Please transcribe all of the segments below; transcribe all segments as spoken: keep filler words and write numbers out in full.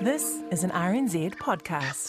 This is an R N Z podcast.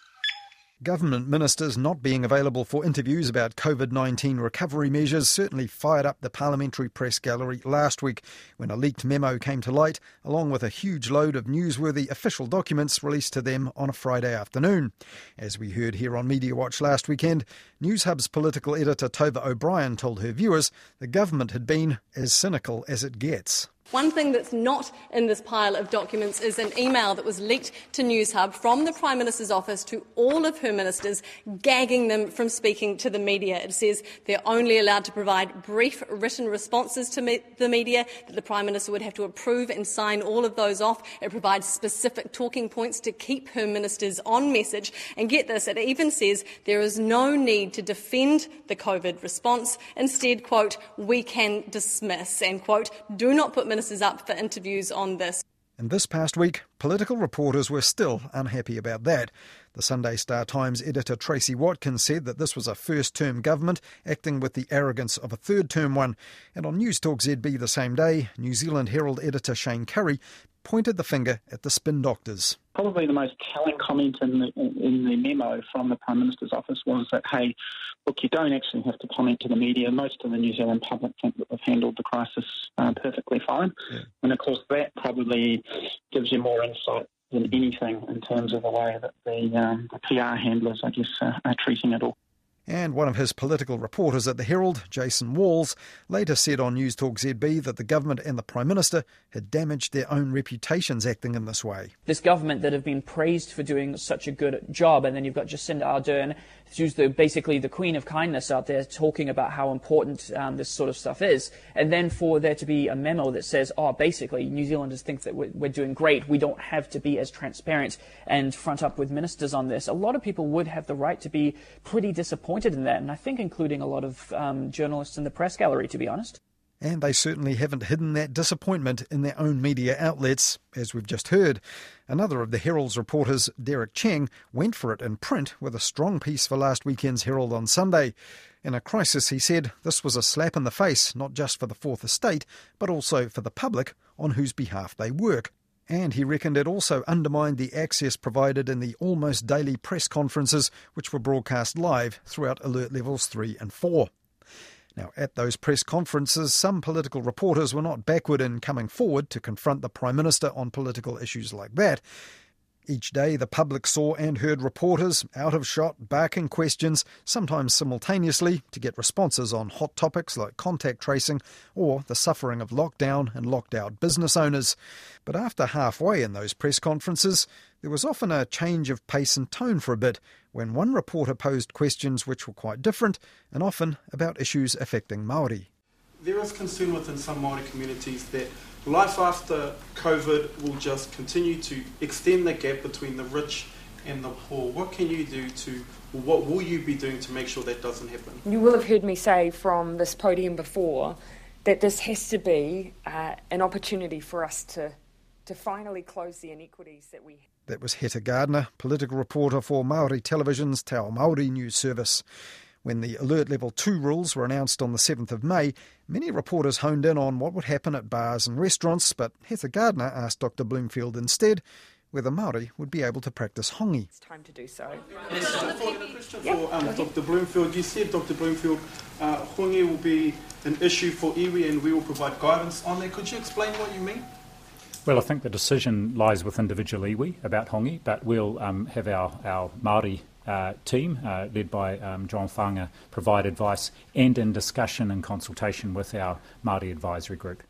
Government ministers not being available for interviews about COVID nineteen recovery measures certainly fired up the parliamentary press gallery last week when a leaked memo came to light, along with a huge load of newsworthy official documents released to them on a Friday afternoon. As we heard here on Media Watch last weekend, Newshub's political editor Tova O'Brien told her viewers the government had been as cynical as it gets. One thing that's not in this pile of documents is an email that was leaked to Newshub from the Prime Minister's office to all of her ministers, gagging them from speaking to the media. It says they're only allowed to provide brief written responses to me- the media, that the Prime Minister would have to approve and sign all of those off. It provides specific talking points to keep her ministers on message. And get this, it even says there is no need to defend the COVID response. Instead, quote, we can dismiss, and quote, do not put ministers Ministers up for interviews on this. And this past week, political reporters were still unhappy about that. The Sunday Star Times editor Tracy Watkins said that this was a first-term government acting with the arrogance of a third-term one. And on News Talk Z B the same day, New Zealand Herald editor Shane Curry pointed the finger at the spin doctors. Probably the most telling comment in the, in the memo from the Prime Minister's office was that, hey, look, you don't actually have to comment to the media. Most of the New Zealand public think that we've handled the crisis uh, perfectly fine. Yeah. And, of course, that probably gives you more insight than anything in terms of the way that the, um, the P R handlers, I guess, uh, are treating it all. And one of his political reporters at the Herald, Jason Walls, later said on News Talk Z B that the government and the Prime Minister had damaged their own reputations acting in this way. This government that have been praised for doing such a good job, and then you've got Jacinda Ardern, who's the, basically the queen of kindness out there, talking about how important um, this sort of stuff is, and then for there to be a memo that says, oh, basically, New Zealanders think that we're, we're doing great, we don't have to be as transparent and front up with ministers on this. A lot of people would have the right to be pretty disappointed in that, and I think including a lot of um, journalists in the press gallery, to be honest. And they certainly haven't hidden that disappointment in their own media outlets, as we've just heard. Another of the Herald's reporters, Derek Cheng, went for it in print with a strong piece for last weekend's Herald on Sunday. In a crisis, he said, this was a slap in the face, not just for the Fourth Estate, but also for the public on whose behalf they work. And he reckoned it also undermined the access provided in the almost daily press conferences which were broadcast live throughout alert levels three and four. Now, at those press conferences, some political reporters were not backward in coming forward to confront the Prime Minister on political issues like that. Each day, the public saw and heard reporters out of shot barking questions, sometimes simultaneously, to get responses on hot topics like contact tracing or the suffering of lockdown and locked-out business owners. But after halfway in those press conferences, there was often a change of pace and tone for a bit, when one reporter posed questions which were quite different and often about issues affecting Māori. There is concern within some Māori communities that life after COVID will just continue to extend the gap between the rich and the poor. What can you do to, what will you be doing to make sure that doesn't happen? You will have heard me say from this podium before that this has to be uh, an opportunity for us to, to finally close the inequities that we have. That was Heta Gardner, political reporter for Māori Television's Te Ao Māori news service. When the Alert Level two rules were announced on the seventh of May, many reporters honed in on what would happen at bars and restaurants, but Heta Gardner asked Doctor Bloomfield instead whether Māori would be able to practice hongi. It's time to do so. A question for um, Doctor Bloomfield. You said, Doctor Bloomfield, uh, hongi will be an issue for iwi and we will provide guidance on that. Could you explain what you mean? Well, I think the decision lies with individual iwi about hongi, but we'll um, have our, our Māori uh, team, uh, led by um, John Whanga, provide advice and in discussion and consultation with our Māori advisory group.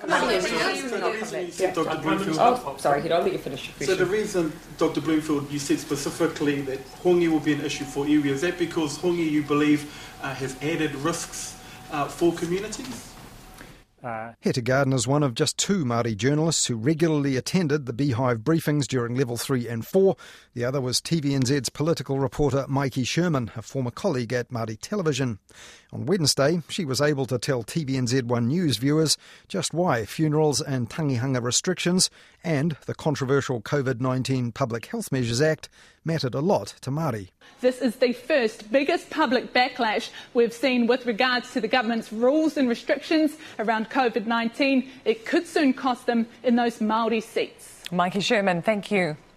Doctor Bloomfield, oh, sorry, I'll let you finish your question. So the reason, Doctor Bloomfield, you said specifically that hongi will be an issue for iwi, is that because hongi, you believe, uh, has added risks uh, for communities? Uh, Heta Gardner is one of just two Māori journalists who regularly attended the Beehive briefings during Level three and four. The other was T V N Z's political reporter Mikey Sherman, a former colleague at Māori Television. On Wednesday, she was able to tell T V N Z one News viewers just why funerals and tangihanga restrictions and the controversial COVID nineteen Public Health Measures Act mattered a lot to Māori. This is the first biggest public backlash we've seen with regards to the government's rules and restrictions around COVID nineteen. It could soon cost them in those Māori seats. Mikey Sherman, thank you.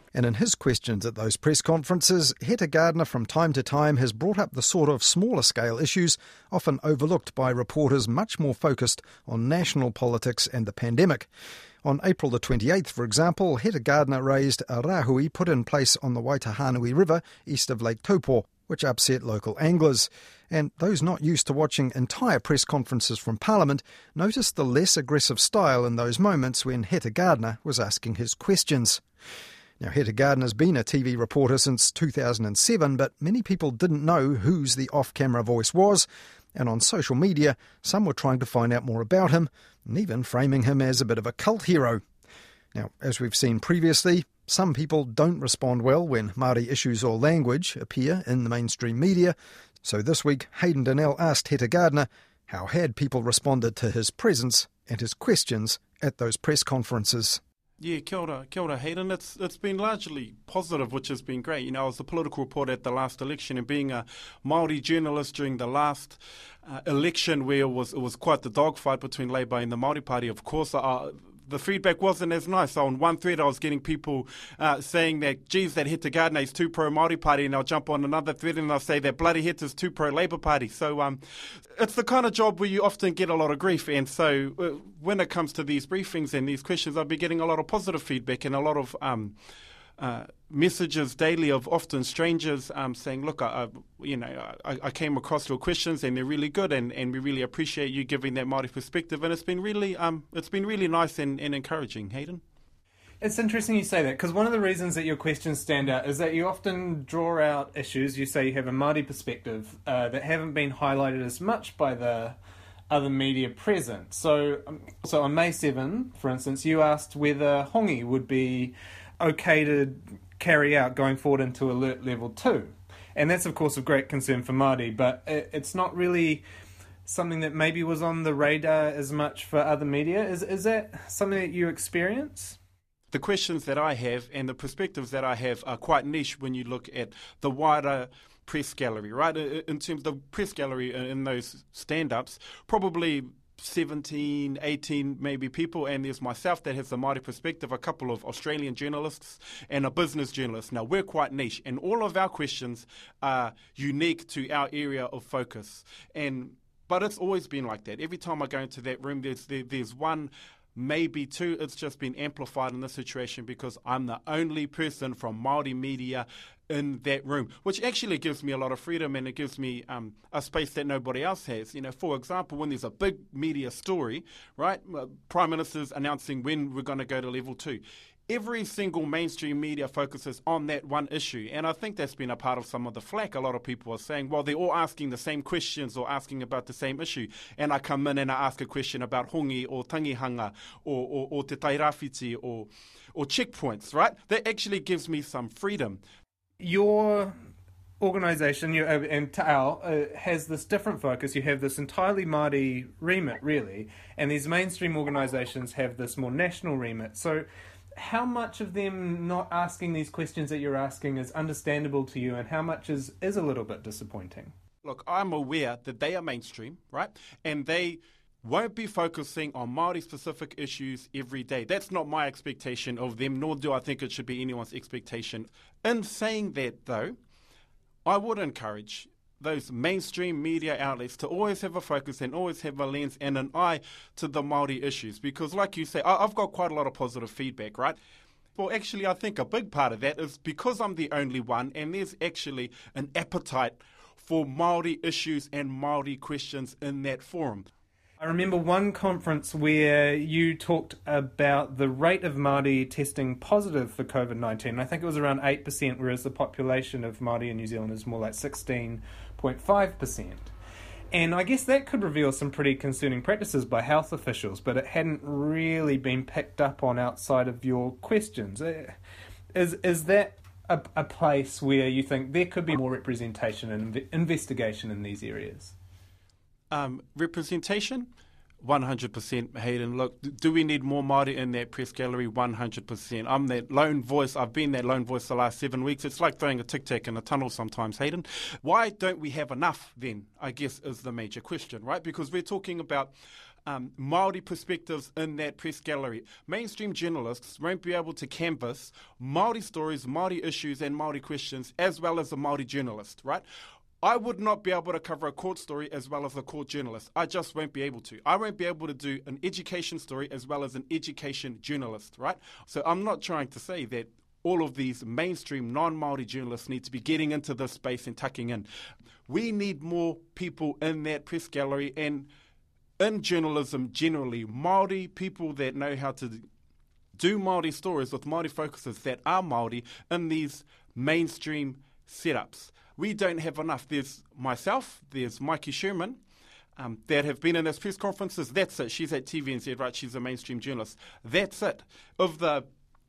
And in his questions at those press conferences, Heta Gardner from time to time has brought up the sort of smaller scale issues often overlooked by reporters much more focused on national politics and the pandemic. On April the twenty-eighth, for example, Heta Gardner raised a rahui put in place on the Waitahanui River east of Lake Taupo, which upset local anglers. And those not used to watching entire press conferences from Parliament noticed the less aggressive style in those moments when Heta Gardner was asking his questions. Now, Heta Gardner's been a T V reporter since two thousand seven, but many people didn't know whose the off-camera voice was, and on social media, some were trying to find out more about him, and even framing him as a bit of a cult hero. Now, as we've seen previously, some people don't respond well when Māori issues or language appear in the mainstream media, so this week Hayden Donnell asked Heta Gardner how had people responded to his presence and his questions at those press conferences. Yeah, kia ora, kia ora, Hayden. It's it's been largely positive, which has been great. You know, I was the political reporter at the last election, and being a Māori journalist during the last uh, election, where it was it was quite the dogfight between Labour and the Māori Party. Of course, uh, the feedback wasn't as nice. So on one thread, I was getting people uh, saying that, geez, that Heta Gardner is too pro-Māori Party, and I'll jump on another thread and I'll say that bloody Heta's too pro-Labour Party. So um, it's the kind of job where you often get a lot of grief, and so uh, when it comes to these briefings and these questions, I'll be getting a lot of positive feedback and a lot of um, uh, messages daily of often strangers um, saying, look, I, I, you know, I, I came across your questions and they're really good, and, and we really appreciate you giving that Māori perspective, and it's been really, um, it's been really nice and, and encouraging, Hayden. It's interesting you say that, because one of the reasons that your questions stand out is that you often draw out issues. You say you have a Māori perspective uh, that haven't been highlighted as much by the other media present. So, um, so on May seventh, for instance, you asked whether hongi would be okay to carry out going forward into alert level two. And that's, of course, of great concern for Māori, but it, it's not really something that maybe was on the radar as much for other media. Is is that something that you experience? The questions that I have and the perspectives that I have are quite niche when you look at the wider press gallery, right? In terms of the press gallery in those stand-ups, probably seventeen, eighteen maybe people, and there's myself that has the Māori perspective, a couple of Australian journalists and a business journalist. Now, we're quite niche, and all of our questions are unique to our area of focus. And but it's always been like that. Every time I go into that room, there's there, there's one, maybe two. It's just been amplified in this situation because I'm the only person from Māori media in that room, which actually gives me a lot of freedom, and it gives me um, a space that nobody else has. You know, for example, when there's a big media story, right, uh, Prime Minister's announcing when we're going to go to level two. Every single mainstream media focuses on that one issue, and I think that's been a part of some of the flack. A lot of people are saying, well, they're all asking the same questions or asking about the same issue, and I come in and I ask a question about hongi or tangihanga or, or, or te tairāwhiti or, or checkpoints, right? That actually gives me some freedom. Your organisation, your, uh, and Ta'ao, uh, has this different focus. You have this entirely Māori remit, really, and these mainstream organisations have this more national remit. So how much of them not asking these questions that you're asking is understandable to you, and how much is, is a little bit disappointing? Look, I'm aware that they are mainstream, right? And they won't be focusing on Māori-specific issues every day. That's not my expectation of them, nor do I think it should be anyone's expectation. In saying that, though, I would encourage those mainstream media outlets to always have a focus and always have a lens and an eye to the Māori issues. Because like you say, I've got quite a lot of positive feedback, right? Well, actually, I think a big part of that is because I'm the only one, and there's actually an appetite for Māori issues and Māori questions in that forum. I remember one conference where you talked about the rate of Māori testing positive for COVID nineteen. I think it was around eight percent, whereas the population of Māori in New Zealand is more like sixteen point five percent. And I guess that could reveal some pretty concerning practices by health officials, but it hadn't really been picked up on outside of your questions. Is is that a, a place where you think there could be more representation and inv- investigation in these areas? Um, representation? one hundred percent, Hayden. Look, do we need more Māori in that press gallery? one hundred percent. I'm that lone voice. I've been that lone voice the last seven weeks. It's like throwing a tic-tac in a tunnel sometimes, Hayden. Why don't we have enough then, I guess, is the major question, right? Because we're talking about um, Māori perspectives in that press gallery. Mainstream journalists won't be able to canvass Māori stories, Māori issues and Māori questions as well as a Māori journalist, right? I would not be able to cover a court story as well as a court journalist. I just won't be able to. I won't be able to do an education story as well as an education journalist, right? So I'm not trying to say that all of these mainstream non-Māori journalists need to be getting into this space and tucking in. We need more people in that press gallery and in journalism generally, Māori people that know how to do Māori stories with Māori focuses that are Māori in these mainstream setups. We don't have enough. There's myself, there's Mikey Sherman, um, that have been in those press conferences. That's it. She's at T V N Z, right? She's a mainstream journalist. That's it. Of the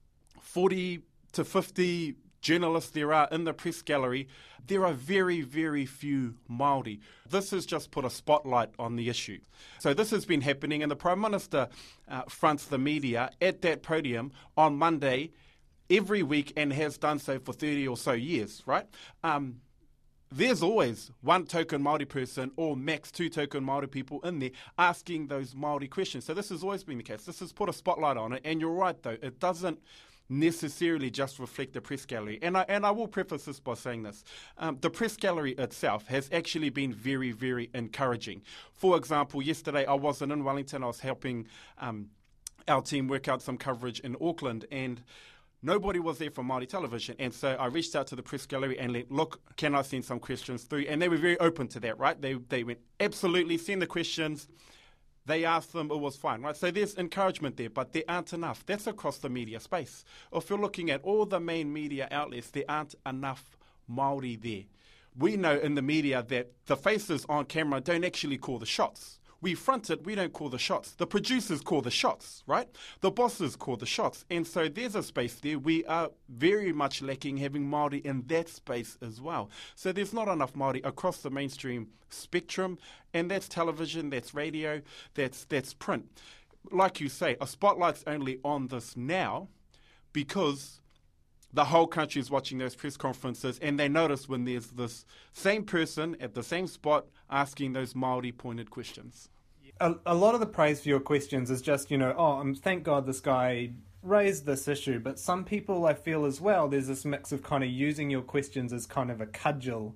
forty to fifty journalists there are in the press gallery, there are very, very few Māori. This has just put a spotlight on the issue. So this has been happening, and the Prime Minister uh, fronts the media at that podium on Monday every week and has done so for thirty or so years, right? Um, There's always one token Māori person or max two token Māori people in there asking those Māori questions. So this has always been the case. This has put a spotlight on it. And you're right, though. It doesn't necessarily just reflect the press gallery. And I, and I will preface this by saying this. Um, the press gallery itself has actually been very, very encouraging. For example, yesterday I wasn't in Wellington. I was helping um, our team work out some coverage in Auckland, and nobody was there from Māori television, and so I reached out to the press gallery and let, look, can I send some questions through? And they were very open to that, right? They they went, absolutely, send the questions. They asked them, it was fine, right? So there's encouragement there, but there aren't enough. That's across the media space. If you're looking at all the main media outlets, there aren't enough Māori there. We know in the media that the faces on camera don't actually call the shots. We front it, we don't call the shots. The producers call the shots, right? The bosses call the shots. And so there's a space there. We are very much lacking having Māori in that space as well. So there's not enough Māori across the mainstream spectrum, and that's television, that's radio, that's that's print. Like you say, a spotlight's only on this now because the whole country is watching those press conferences, and they notice when there's this same person at the same spot asking those Māori pointed questions. A, a lot of the praise for your questions is just, you know, oh, um, thank God this guy raised this issue. But some people, I feel as well, there's this mix of kind of using your questions as kind of a cudgel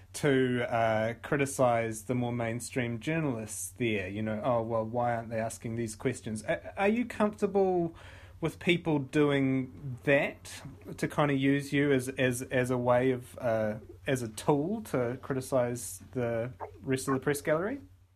to uh, criticise the more mainstream journalists there. You know, oh, well, why aren't they asking these questions? A- are you comfortable with people doing that to kind of use you as as, as a way of, uh, as a tool to criticise the rest of the press gallery?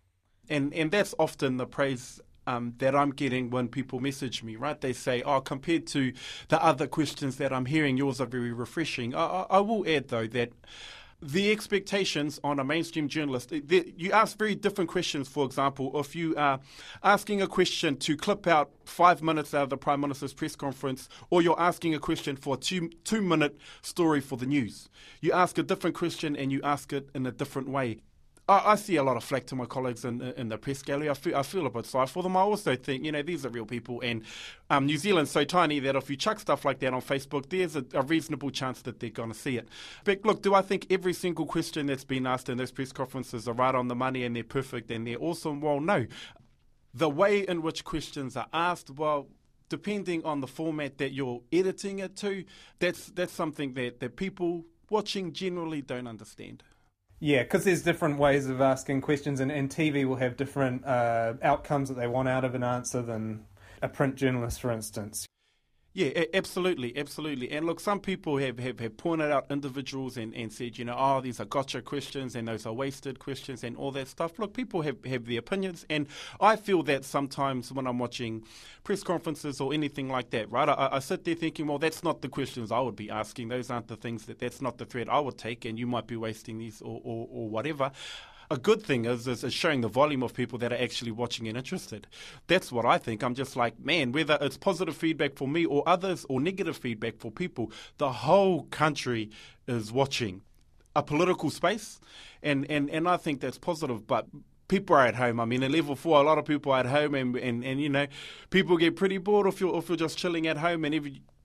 And and that's often the praise um, that I'm getting when people message me, right? They say, oh, compared to the other questions that I'm hearing, yours are very refreshing. I, I, I will add, though, that the expectations on a mainstream journalist, you ask very different questions. For example, if you are asking a question to clip out five minutes out of the Prime Minister's press conference, or you're asking a question for a two, two-minute story for the news, you ask a different question and you ask it in a different way. I, I see a lot of flack to my colleagues in, in the press gallery. I feel, I feel a bit sorry for them. I also think, you know, these are real people, and um, New Zealand's so tiny that if you chuck stuff like that on Facebook, there's a, a reasonable chance that they're going to see it. But look, do I think every single question that's been asked in those press conferences are right on the money and they're perfect and they're awesome? Well, no. The way in which questions are asked, well, depending on the format that you're editing it to, that's that's something that, that people watching generally don't understand. Yeah, because there's different ways of asking questions, and, and T V will have different uh, outcomes that they want out of an answer than a print journalist, for instance. Yeah, absolutely, absolutely. And look, some people have, have, have pointed out individuals and, and said, you know, oh, these are gotcha questions and those are wasted questions and all that stuff. Look, people have, have their opinions, and I feel that sometimes when I'm watching press conferences or anything like that, right, I, I sit there thinking, well, that's not the questions I would be asking. Those aren't the things that, that's not the thread I would take, and you might be wasting these or, or, or whatever. A good thing is, is is showing the volume of people that are actually watching and interested. That's what I think. I'm just like, man, whether it's positive feedback for me or others or negative feedback for people, the whole country is watching a political space, and, and, and I think that's positive. But people are at home. I mean, at level four, a lot of people are at home, and, and, and you know, people get pretty bored if you're, if you're just chilling at home, and every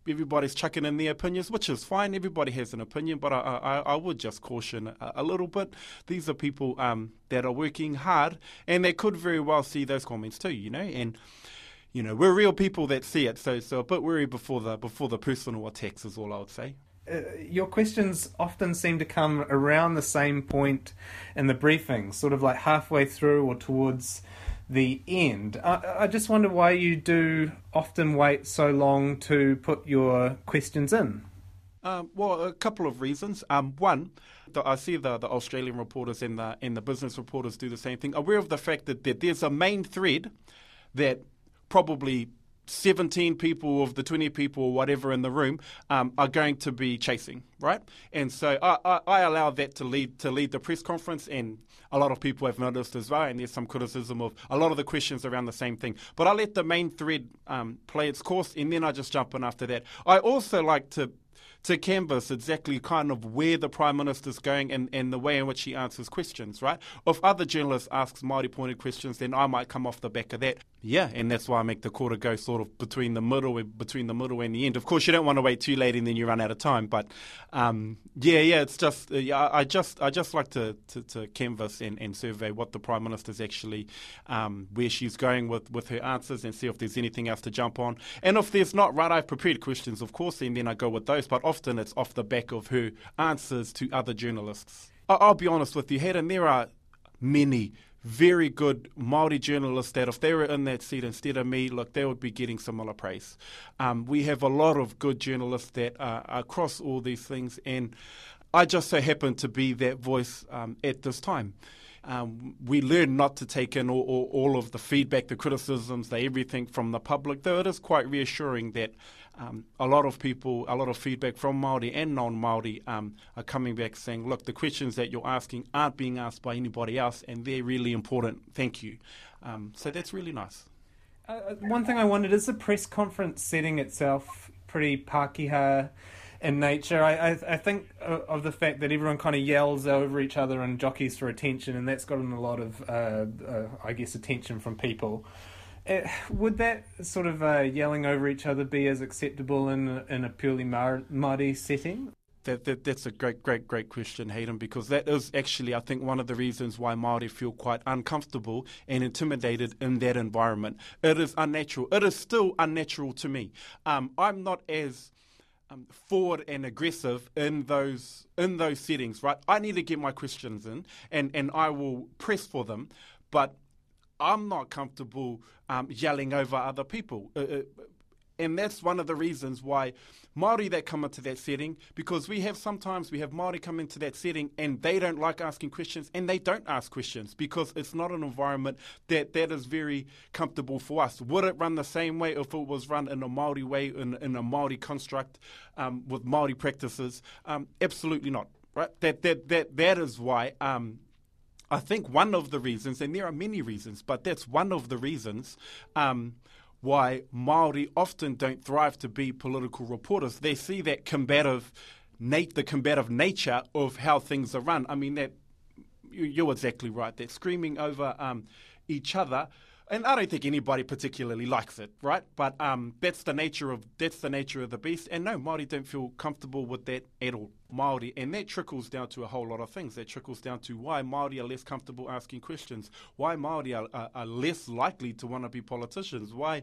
everybody's chucking in their opinions, which is fine. Everybody has an opinion, but I, I, I would just caution a, a little bit. These are people um, that are working hard, and they could very well see those comments too, you know. And you know, we're real people that see it, so so a bit wary before the before the personal attacks is all I would say. Uh, your questions often seem to come around the same point in the briefing, sort of like halfway through or towards the end. I, I just wonder why you do often wait so long to put your questions in. Um, well, a couple of reasons. Um, one, the, I see the, the Australian reporters and the and the business reporters do the same thing. Aware of the fact that, that there's a main thread that probably seventeen people of the twenty people or whatever in the room um, are going to be chasing, right? And so I, I, I allow that to lead to lead the press conference, and a lot of people have noticed as well, and there's some criticism of a lot of the questions around the same thing. But I let the main thread um, play its course, and then I just jump in after that. I also like to to canvass exactly kind of where the Prime Minister's going and, and the way in which he answers questions, right? If other journalists ask Māori-pointed questions, then I might come off the back of that. Yeah, and that's why I make the quarter go sort of between the middle between the middle and the end. Of course, you don't want to wait too late and then you run out of time. But um, yeah, yeah, it's just uh, yeah, I just I just like to, to, to canvass and, and survey what the Prime Minister's actually um, where she's going with, with her answers and see if there's anything else to jump on. And if there's not, right, I've prepared questions, of course, and then I go with those. But often it's off the back of her answers to other journalists. I, I'll be honest with you, Hayden, there are many very good Māori journalists that if they were in that seat instead of me, look, they would be getting similar praise. Um, we have a lot of good journalists that are across all these things, and I just so happen to be that voice um, at this time. Um, we learn not to take in all, all, all of the feedback, the criticisms, the everything from the public, though it is quite reassuring that um, a lot of people, a lot of feedback from Māori and non-Māori um, are coming back saying, look, the questions that you're asking aren't being asked by anybody else and they're really important. Thank you. Um, so that's really nice. Uh, one thing I wondered, is the press conference setting itself pretty Pākehā in nature? I, I, I think of the fact that everyone kind of yells over each other and jockeys for attention, and that's gotten a lot of, uh, uh, I guess, attention from people. Uh, would that sort of uh, yelling over each other be as acceptable in, in a purely Māori setting? That, that That's a great, great, great question, Hayden, because that is actually, I think, one of the reasons why Māori feel quite uncomfortable and intimidated in that environment. It is unnatural. It is still unnatural to me. Um, I'm not as Um, forward and aggressive in those in those settings, right? I need to get my questions in, and, and I will press for them, but I'm not comfortable um, yelling over other people. Uh, uh, and that's one of the reasons why Māori that come into that setting, because we have sometimes we have Māori come into that setting and they don't like asking questions, and they don't ask questions because it's not an environment that, that is very comfortable for us. Would it run the same way if it was run in a Māori way, in, in a Māori construct um, with Māori practices? Um, absolutely not. Right? That that that that is why um, I think one of the reasons, and there are many reasons, but that's one of the reasons. Um, why Māori often don't thrive to be political reporters. They see that combative, nat- the combative nature of how things are run. I mean, that you're exactly right. They're screaming over um, each other, and I don't think anybody particularly likes it, right? But um, that's the nature of that's the nature of the beast. And no, Māori don't feel comfortable with that at all. Māori, and that trickles down to a whole lot of things. That trickles down to why Māori are less comfortable asking questions, why Māori are, are, are less likely to want to be politicians, why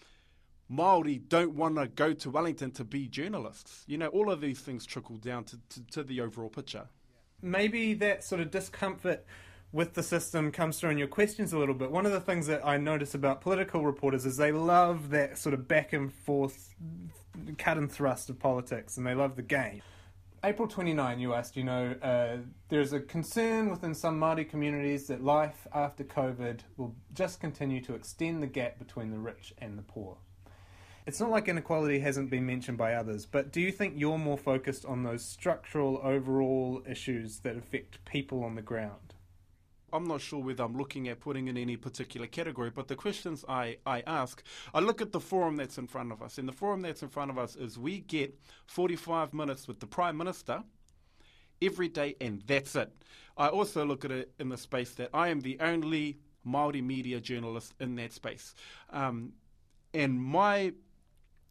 Māori don't want to go to Wellington to be journalists. You know, all of these things trickle down to, to, to the overall picture. Maybe that sort of discomfort with the system comes through in your questions a little bit. One of the things that I notice about political reporters is they love that sort of back and forth cut and thrust of politics, and they love the game. April twenty-ninth, you asked, you know, uh, there's a concern within some Māori communities that life after COVID will just continue to extend the gap between the rich and the poor. It's not like inequality hasn't been mentioned by others, but do you think you're more focused on those structural overall issues that affect people on the ground? I'm not sure whether I'm looking at putting in any particular category, but the questions I, I ask, I look at the forum that's in front of us. And the forum that's in front of us is we get forty-five minutes with the Prime Minister every day, and that's it. I also look at it in the space that I am the only Māori media journalist in that space. Um, and my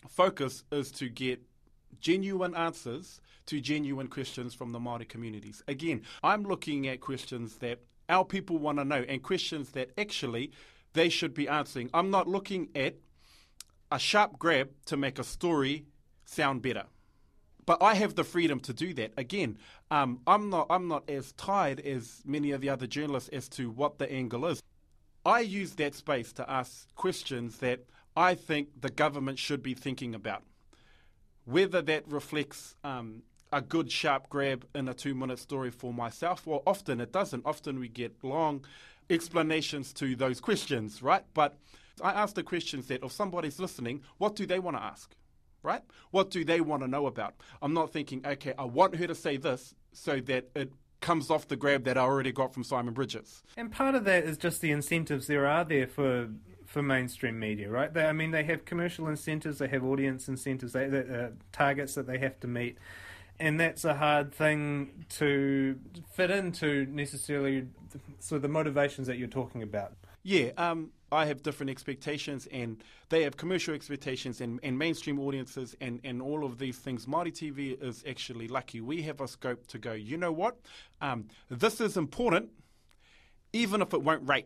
focus is to get genuine answers to genuine questions from the Māori communities. Again, I'm looking at questions that our people want to know and questions that actually they should be answering. I'm not looking at a sharp grab to make a story sound better. But I have the freedom to do that. Again, um, I'm not I'm not as tied as many of the other journalists as to what the angle is. I use that space to ask questions that I think the government should be thinking about. Whether that reflects um, a good sharp grab in a two-minute story for myself, well, often it doesn't. Often we get long explanations to those questions, right? But I ask the questions that if somebody's listening, what do they want to ask? Right? What do they want to know about? I'm not thinking, okay, I want her to say this so that it comes off the grab that I already got from Simon Bridges. And part of that is just the incentives there are there for for mainstream media, right? They, I mean, they have commercial incentives, they have audience incentives, they, they, uh, targets that they have to meet. And that's a hard thing to fit into necessarily so the motivations that you're talking about. Yeah, um, I have different expectations and they have commercial expectations and, and mainstream audiences and, and all of these things. Māori T V is actually lucky. We have a scope to go, you know what, um, this is important even if it won't rate.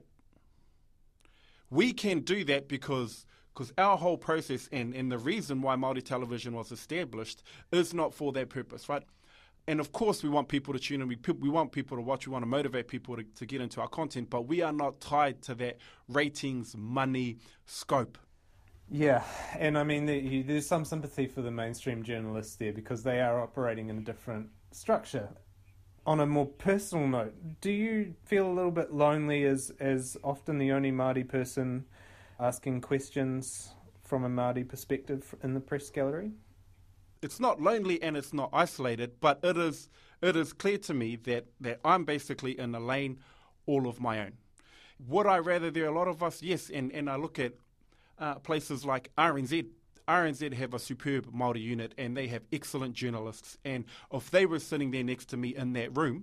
We can do that because because our whole process and, and the reason why Māori television was established is not for that purpose, right? And of course we want people to tune in, we, we want people to watch, we want to motivate people to, to get into our content, but we are not tied to that ratings, money, scope. Yeah, and I mean the, there's some sympathy for the mainstream journalists there because they are operating in a different structure. On a more personal note, do you feel a little bit lonely as, as often the only Māori person asking questions from a Māori perspective in the press gallery? It's not lonely and it's not isolated, but it is it is clear to me that, that I'm basically in a lane all of my own. Would I rather there are a lot of us? Yes, and, and I look at uh, places like R N Z. R N Z have a superb Māori unit and they have excellent journalists. And if they were sitting there next to me in that room,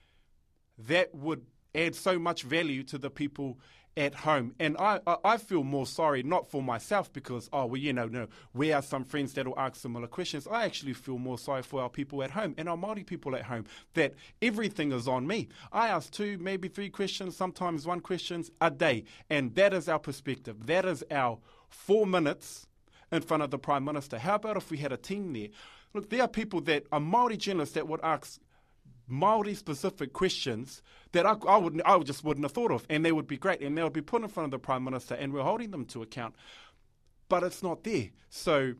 that would add so much value to the people at home. And I, I, I feel more sorry, not for myself because, oh, well, you know, no, we have some friends that will ask similar questions. I actually feel more sorry for our people at home and our Māori people at home, that everything is on me. I ask two, maybe three questions, sometimes one question a day. And that is our perspective. That is our four minutes in front of the Prime Minister. How about if we had a team there? Look, there are people that are Māori journalists that would ask Māori-specific questions that I, I, would, I just wouldn't have thought of, and they would be great, and they would be put in front of the Prime Minister, and we're holding them to account. But it's not there. So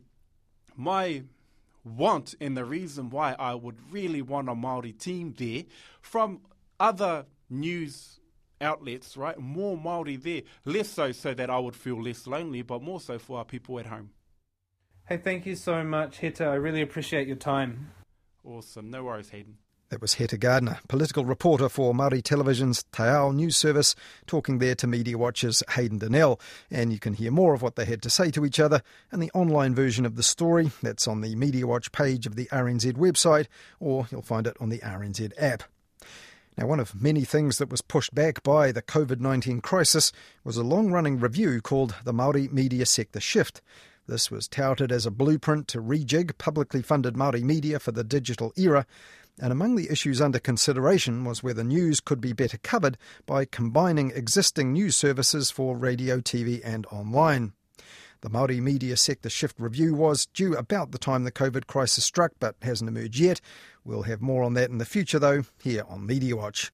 my want and the reason why I would really want a Māori team there from other news outlets, right? More Māori there, less so so that I would feel less lonely, but more so for our people at home. Hey, thank you so much, Heta. I really appreciate your time. Awesome. No worries, Hayden. That was Heta Gardner, political reporter for Māori Television's Te Ao News Service, talking there to Media Watch's Hayden Donnell. And you can hear more of what they had to say to each other in the online version of the story. That's on the Media Watch page of the R N Z website, or you'll find it on the R N Z app. Now, one of many things that was pushed back by the COVID nineteen crisis was a long-running review called the Māori Media Sector Shift. This was touted as a blueprint to rejig publicly funded Māori media for the digital era, and among the issues under consideration was whether news could be better covered by combining existing news services for radio, T V and online. The Māori Media Sector Shift review was due about the time the COVID crisis struck, but hasn't emerged yet. We'll have more on that in the future, though, here on Media Watch.